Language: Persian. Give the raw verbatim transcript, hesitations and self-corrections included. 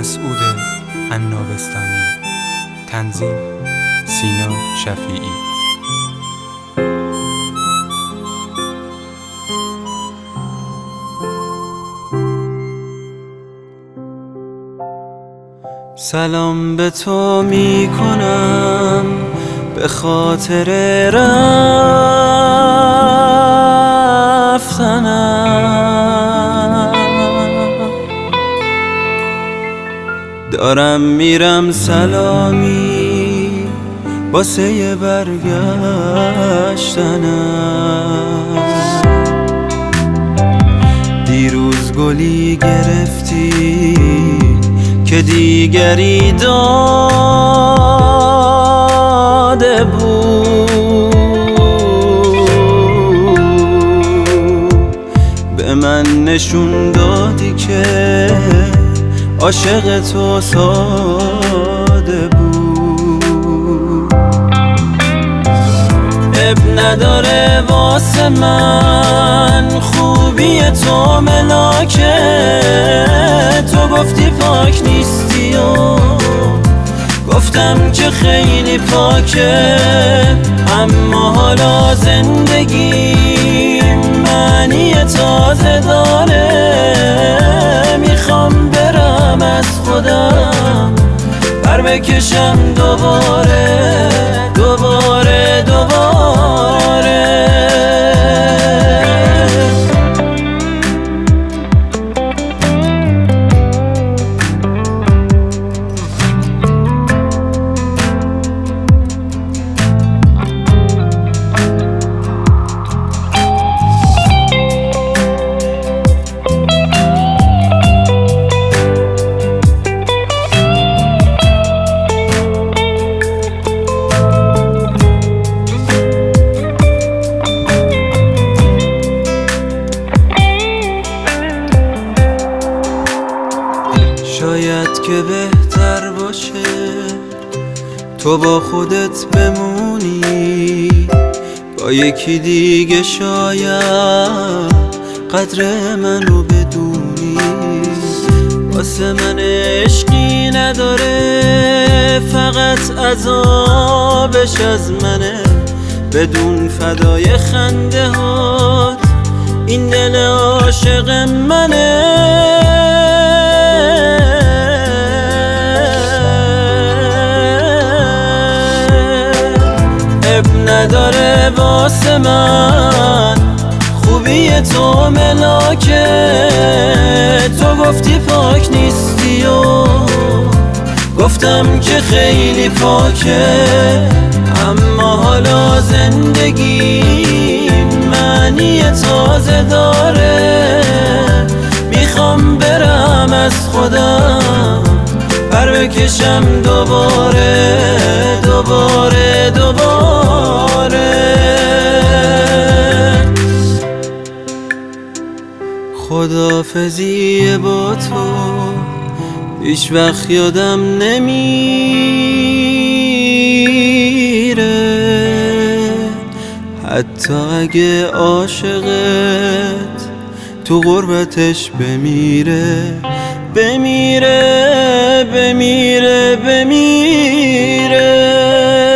مسعود عنابستانی. تنظیم سینا شفیعی. سلام به تو می کنم به خاطر رفتنم، دارم میرم سلامی واسه برگشتنم. دیروز گلی گرفتی که دیگری داده بود، به من نشون دادی که عاشق تو ساده بود. اب نداره واسه من خوبی تو ملاکه، تو گفتی پاک نیستی و گفتم که خیلی پاکه، اما حالا زندگی معنی تازه داره. میخوام برم از خودم پر بکشم دوباره دوباره دوباره. شاید که بهتر باشه تو با خودت بمونی، با یکی دیگه شاید قدر منو بدونی. واسه من عشقی نداره، فقط عذابش از منه. بدون فدای خنده هات این دل عاشق منه. نداره واسه من خوبی تو ملاکه، تو گفتی پاک نیستی و گفتم که خیلی پاکه، اما حالا زندگی معنی تازه داره. میخوام برم از خودم پر بکشم دوباره دوباره دوباره. خداحافظی با تو هیچ وقت یادم نمیره، حتی اگه عاشقت تو غربتش بمیره بمیره بمیره بمیره.